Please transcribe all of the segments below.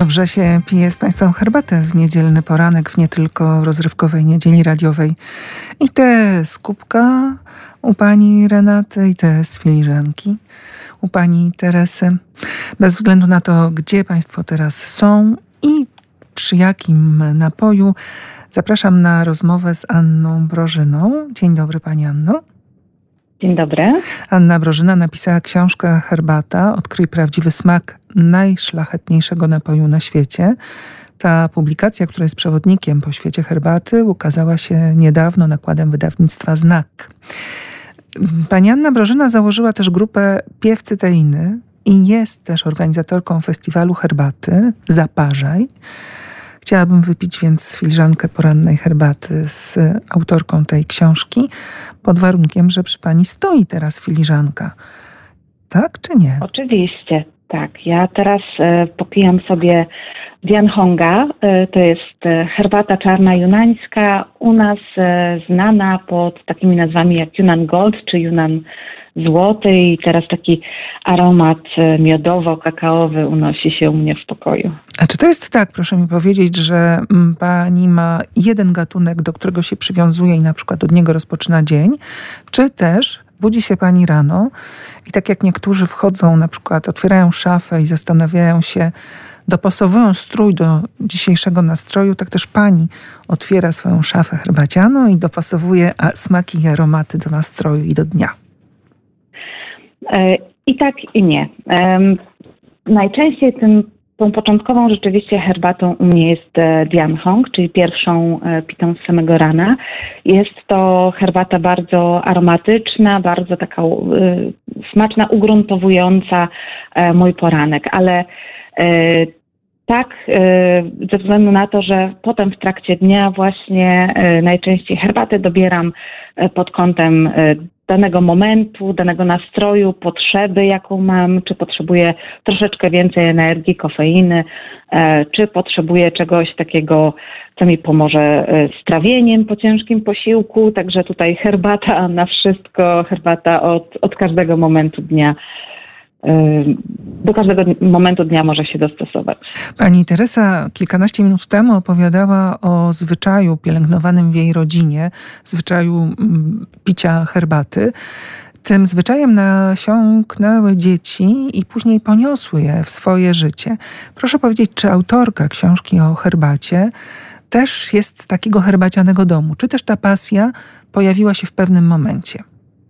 Dobrze się pije z Państwem herbatę w niedzielny poranek, w nie tylko rozrywkowej niedzieli radiowej. I te z kubka u pani Renaty, i te z filiżanki u pani Teresy. Bez względu na to, gdzie Państwo teraz są i przy jakim napoju, zapraszam na rozmowę z Anną Brożyną. Dzień dobry, pani Anno. Dzień dobry. Anna Brożyna napisała książkę Herbata. Odkryj prawdziwy smak najszlachetniejszego napoju na świecie. Ta publikacja, która jest przewodnikiem po świecie herbaty, ukazała się niedawno nakładem wydawnictwa Znak. Pani Anna Brożyna założyła też grupę Piewcy Teiny i jest też organizatorką festiwalu herbaty Zaparzaj. Chciałabym wypić więc filiżankę porannej herbaty z autorką tej książki, pod warunkiem, że przy pani stoi teraz filiżanka. Tak czy nie? Oczywiście, tak. Ja teraz popijam sobie Dianhonga. To jest herbata czarna junańska, u nas znana pod takimi nazwami jak Yunnan Gold czy Yunnan Złoty, i teraz taki aromat miodowo-kakaowy unosi się u mnie w pokoju. A czy to jest tak, proszę mi powiedzieć, że pani ma jeden gatunek, do którego się przywiązuje i na przykład od niego rozpoczyna dzień, czy też budzi się pani rano i tak jak niektórzy wchodzą, na przykład otwierają szafę i zastanawiają się, dopasowują strój do dzisiejszego nastroju, tak też pani otwiera swoją szafę herbacianą i dopasowuje smaki i aromaty do nastroju i do dnia? I tak, i nie. Najczęściej tą początkową rzeczywiście herbatą u mnie jest Dianhong, czyli pierwszą pitą z samego rana. Jest to herbata bardzo aromatyczna, bardzo taka smaczna, ugruntowująca mój poranek, ale tak, ze względu na to, że potem w trakcie dnia właśnie najczęściej herbatę dobieram pod kątem danego momentu, danego nastroju, potrzeby, jaką mam, czy potrzebuję troszeczkę więcej energii, kofeiny, czy potrzebuję czegoś takiego, co mi pomoże z trawieniem po ciężkim posiłku. Także tutaj herbata na wszystko, herbata od każdego momentu dnia. Do każdego momentu dnia może się dostosować. Pani Teresa kilkanaście minut temu opowiadała o zwyczaju pielęgnowanym w jej rodzinie, zwyczaju picia herbaty. Tym zwyczajem nasiąknęły dzieci i później poniosły je w swoje życie. Proszę powiedzieć, czy autorka książki o herbacie też jest z takiego herbacianego domu? Czy też ta pasja pojawiła się w pewnym momencie?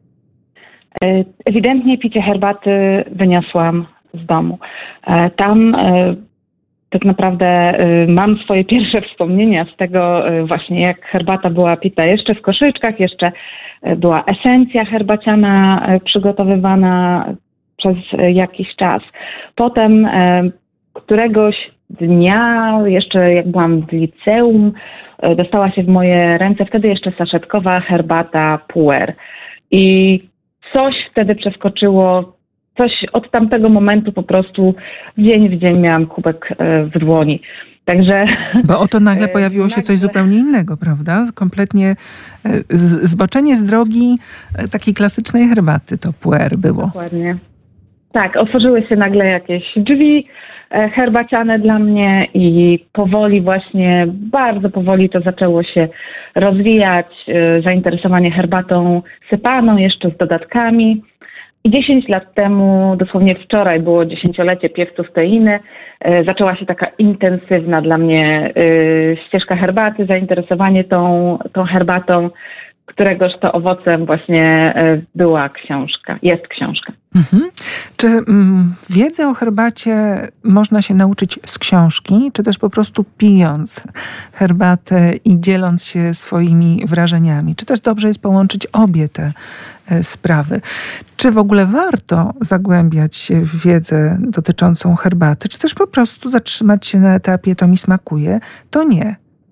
Ewidentnie picie herbaty wyniosłam z domu. Tam tak naprawdę mam swoje pierwsze wspomnienia z tego właśnie, jak herbata była pita jeszcze w koszyczkach, jeszcze była esencja herbaciana przygotowywana przez jakiś czas. Potem któregoś dnia, jeszcze jak byłam w liceum, dostała się w moje ręce wtedy jeszcze saszetkowa herbata Puer. I coś wtedy przeskoczyło, coś od tamtego momentu po prostu dzień w dzień miałam kubek w dłoni. Także... Bo oto nagle pojawiło się coś zupełnie innego, prawda? Kompletnie zboczenie z drogi takiej klasycznej herbaty to Puer było. Dokładnie. Tak, otworzyły się nagle jakieś drzwi herbaciane dla mnie i powoli właśnie, bardzo powoli to zaczęło się rozwijać, zainteresowanie herbatą sypaną, jeszcze z dodatkami. I 10 lat temu, dosłownie wczoraj było 10-lecie Piewców Teiny, zaczęła się taka intensywna dla mnie ścieżka herbaty, zainteresowanie tą herbatą, któregoż to owocem właśnie była książka, jest książka. Mhm. Czy wiedzę o herbacie można się nauczyć z książki, czy też po prostu pijąc herbatę i dzieląc się swoimi wrażeniami? Czy też dobrze jest połączyć obie te sprawy? Czy w ogóle warto zagłębiać się w wiedzę dotyczącą herbaty, czy też po prostu zatrzymać się na etapie to mi smakuje, to nie?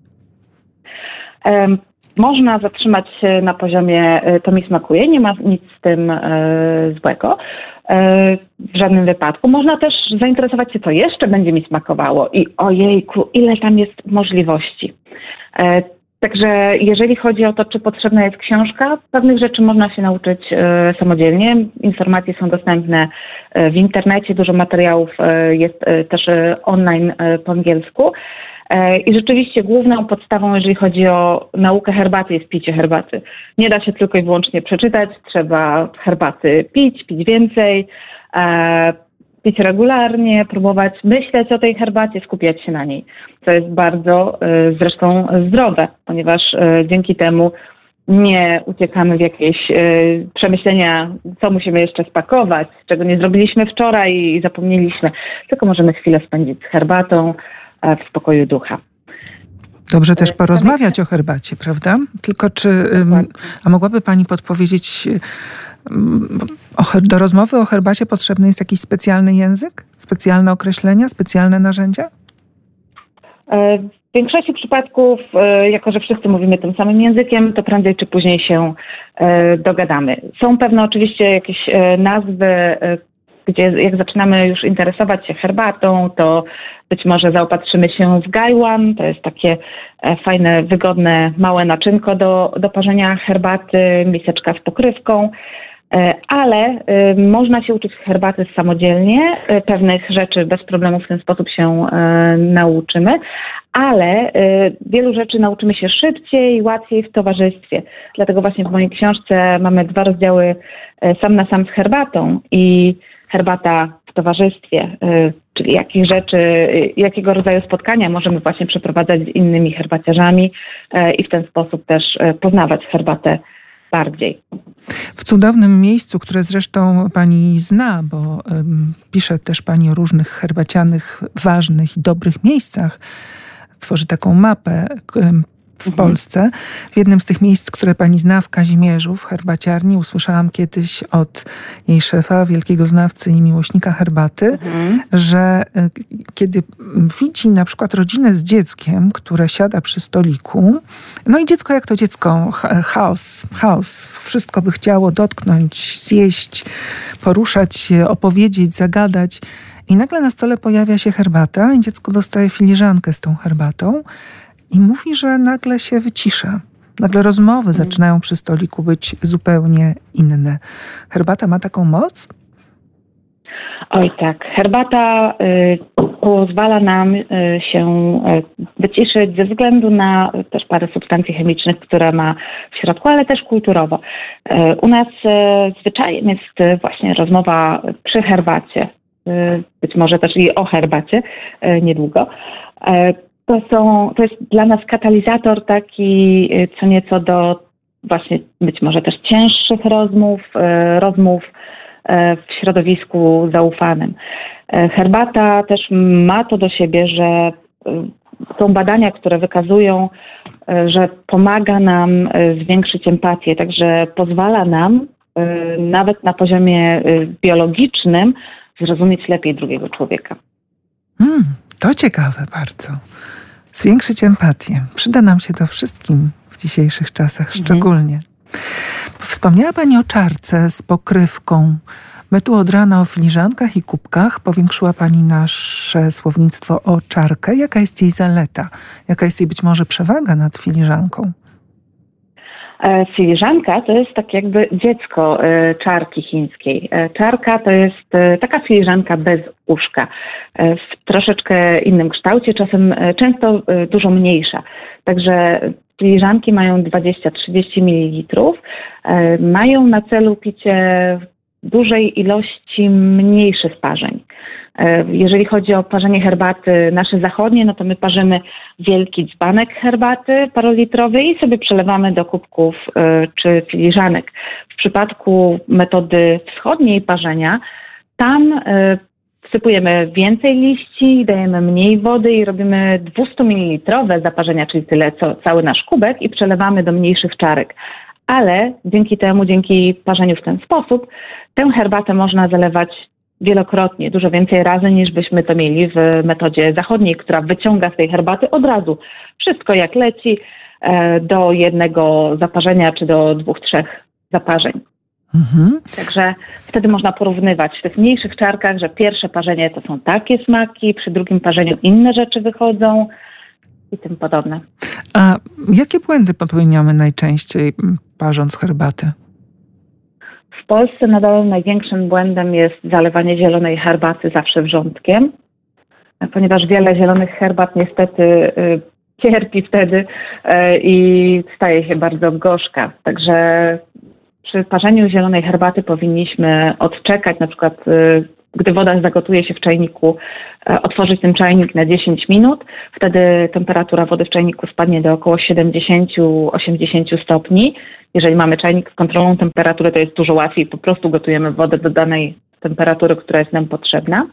Można zatrzymać się na poziomie to mi smakuje, nie ma nic z tym złego w żadnym wypadku. Można też zainteresować się, co jeszcze będzie mi smakowało i ojejku, ile tam jest możliwości. Także jeżeli chodzi o to, czy potrzebna jest książka, pewnych rzeczy można się nauczyć samodzielnie. Informacje są dostępne w internecie, dużo materiałów jest też online po angielsku. I rzeczywiście główną podstawą, jeżeli chodzi o naukę herbaty, jest picie herbaty. Nie da się tylko i wyłącznie przeczytać, trzeba herbaty pić więcej, pić regularnie, próbować myśleć o tej herbacie, skupiać się na niej. Co jest bardzo zresztą zdrowe, ponieważ dzięki temu nie uciekamy w jakieś przemyślenia, co musimy jeszcze spakować, czego nie zrobiliśmy wczoraj i zapomnieliśmy, tylko możemy chwilę spędzić z herbatą w spokoju ducha. Dobrze też porozmawiać o herbacie, prawda? Tylko a mogłaby Pani podpowiedzieć, do rozmowy o herbacie potrzebny jest jakiś specjalny język? Specjalne określenia? Specjalne narzędzia? W większości przypadków, jako że wszyscy mówimy tym samym językiem, to prędzej czy później się dogadamy. Są pewne oczywiście jakieś nazwy, gdzie jak zaczynamy już interesować się herbatą, to być może zaopatrzymy się w gajwan. To jest takie fajne, wygodne, małe naczynko do parzenia herbaty, miseczka z pokrywką. Ale można się uczyć herbaty samodzielnie, pewnych rzeczy bez problemu w ten sposób się nauczymy, ale wielu rzeczy nauczymy się szybciej, łatwiej w towarzystwie. Dlatego właśnie w mojej książce mamy 2 rozdziały sam na sam z herbatą i herbata w towarzystwie, czyli jakiego rodzaju spotkania możemy właśnie przeprowadzać z innymi herbaciarzami i w ten sposób też poznawać herbatę bardziej. W cudownym miejscu, które zresztą Pani zna, bo pisze też Pani o różnych herbacianych, ważnych i dobrych miejscach. Tworzy taką mapę w Polsce. W jednym z tych miejsc, które Pani zna, w Kazimierzu, w herbaciarni, usłyszałam kiedyś od jej szefa, wielkiego znawcy i miłośnika herbaty, że kiedy widzi na przykład rodzinę z dzieckiem, które siada przy stoliku, no i dziecko jak to dziecko, chaos, wszystko by chciało dotknąć, zjeść, poruszać się, opowiedzieć, zagadać. I nagle na stole pojawia się herbata i dziecko dostaje filiżankę z tą herbatą i mówi, że nagle się wycisza. Nagle rozmowy zaczynają przy stoliku być zupełnie inne. Herbata ma taką moc? Oj tak. Herbata pozwala nam się wyciszyć ze względu na też parę substancji chemicznych, które ma w środku, ale też kulturowo. U nas zwyczajem jest właśnie rozmowa przy herbacie. Być może też i o herbacie niedługo. To jest dla nas katalizator taki co nieco do właśnie być może też cięższych rozmów w środowisku zaufanym. Herbata też ma to do siebie, że są badania, które wykazują, że pomaga nam zwiększyć empatię, także pozwala nam nawet na poziomie biologicznym zrozumieć lepiej drugiego człowieka. To ciekawe bardzo. Zwiększyć empatię. Przyda nam się to wszystkim w dzisiejszych czasach szczególnie. Wspomniała Pani o czarce z pokrywką. My tu od rana o filiżankach i kubkach. Powiększyła Pani nasze słownictwo o czarkę. Jaka jest jej zaleta? Jaka jest jej być może przewaga nad filiżanką? Filiżanka to jest tak jakby dziecko czarki chińskiej. Czarka to jest taka filiżanka bez uszka, w troszeczkę innym kształcie, często dużo mniejsza. Także filiżanki mają 20-30 ml, mają na celu picie dużej ilości mniejszych parzeń. Jeżeli chodzi o parzenie herbaty nasze zachodnie, no to my parzymy wielki dzbanek herbaty parolitrowy i sobie przelewamy do kubków czy filiżanek. W przypadku metody wschodniej parzenia, tam wsypujemy więcej liści, dajemy mniej wody i robimy 200 ml zaparzenia, czyli tyle co cały nasz kubek i przelewamy do mniejszych czarek. Ale dzięki parzeniu w ten sposób, tę herbatę można zalewać wielokrotnie, dużo więcej razy niż byśmy to mieli w metodzie zachodniej, która wyciąga z tej herbaty od razu wszystko jak leci do jednego zaparzenia czy do 2-3 zaparzeń. Także wtedy można porównywać w tych mniejszych czarkach, że pierwsze parzenie to są takie smaki, przy drugim parzeniu inne rzeczy wychodzą i tym podobne. A Jakie błędy popełniamy najczęściej parząc herbatę? W Polsce nadal największym błędem jest zalewanie zielonej herbaty zawsze wrzątkiem, ponieważ wiele zielonych herbat niestety cierpi wtedy i staje się bardzo gorzka. Także przy parzeniu zielonej herbaty powinniśmy odczekać, na przykład gdy woda zagotuje się w czajniku, otworzyć ten czajnik na 10 minut. Wtedy temperatura wody w czajniku spadnie do około 70-80 stopni. Jeżeli mamy czajnik z kontrolą temperatury, to jest dużo łatwiej. Po prostu gotujemy wodę do danej temperatury, która jest nam potrzebna.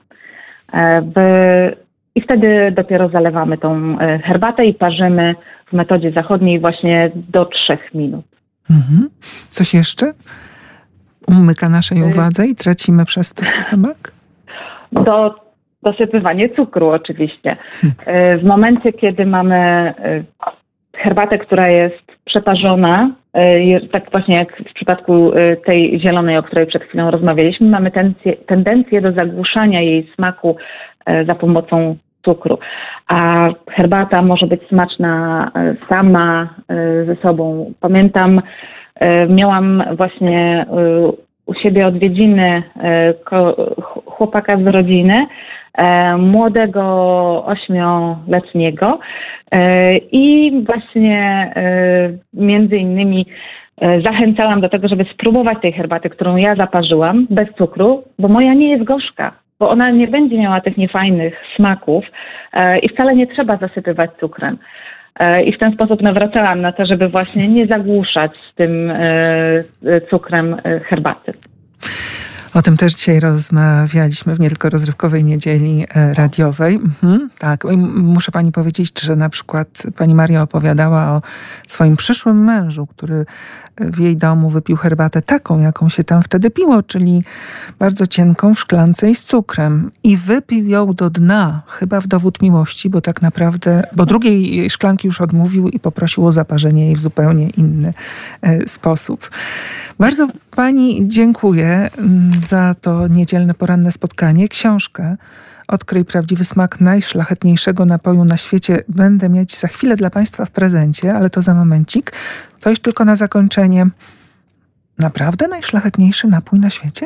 I wtedy dopiero zalewamy tą herbatę i parzymy w metodzie zachodniej właśnie do 3 minut. Mhm. Coś jeszcze umyka naszej uwadze i tracimy przez to smak? Dosypywanie cukru oczywiście. W momencie, kiedy mamy herbatę, która jest przeparzona, tak właśnie jak w przypadku tej zielonej, o której przed chwilą rozmawialiśmy, mamy tendencję do zagłuszania jej smaku za pomocą cukru. A herbata może być smaczna sama ze sobą. Pamiętam, miałam właśnie u siebie odwiedziny chłopaka z rodziny, młodego 8-letniego i właśnie między innymi zachęcałam do tego, żeby spróbować tej herbaty, którą ja zaparzyłam bez cukru, bo moja nie jest gorzka, bo ona nie będzie miała tych niefajnych smaków i wcale nie trzeba zasypywać cukrem. I w ten sposób nawracałam na to, żeby właśnie nie zagłuszać tym cukrem herbaty. O tym też dzisiaj rozmawialiśmy w nie tylko rozrywkowej niedzieli radiowej. Tak, muszę pani powiedzieć, że na przykład pani Maria opowiadała o swoim przyszłym mężu, który w jej domu wypił herbatę taką, jaką się tam wtedy piło, czyli bardzo cienką w szklance i z cukrem. I wypił ją do dna, chyba w dowód miłości, bo tak naprawdę, bo drugiej szklanki już odmówił i poprosił o zaparzenie jej w zupełnie inny sposób. Bardzo pani dziękuję za to niedzielne poranne spotkanie. Książkę Odkryj prawdziwy smak najszlachetniejszego napoju na świecie będę mieć za chwilę dla państwa w prezencie, ale to za momencik. To już tylko na zakończenie. Naprawdę najszlachetniejszy napój na świecie?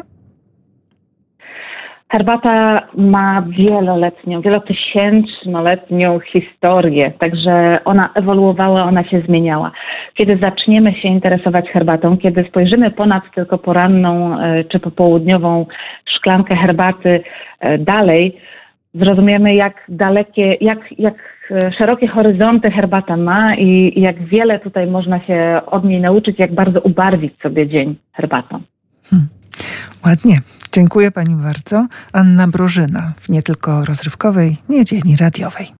Herbata ma wielotysięcznoletnią historię, także ona ewoluowała, ona się zmieniała. Kiedy zaczniemy się interesować herbatą, kiedy spojrzymy ponad tylko poranną czy popołudniową szklankę herbaty dalej, zrozumiemy jak szerokie horyzonty herbata ma i jak wiele tutaj można się od niej nauczyć, jak bardzo ubarwić sobie dzień herbatą. Ładnie. Dziękuję pani bardzo. Anna Brożyna w nie tylko rozrywkowej niedzieli radiowej.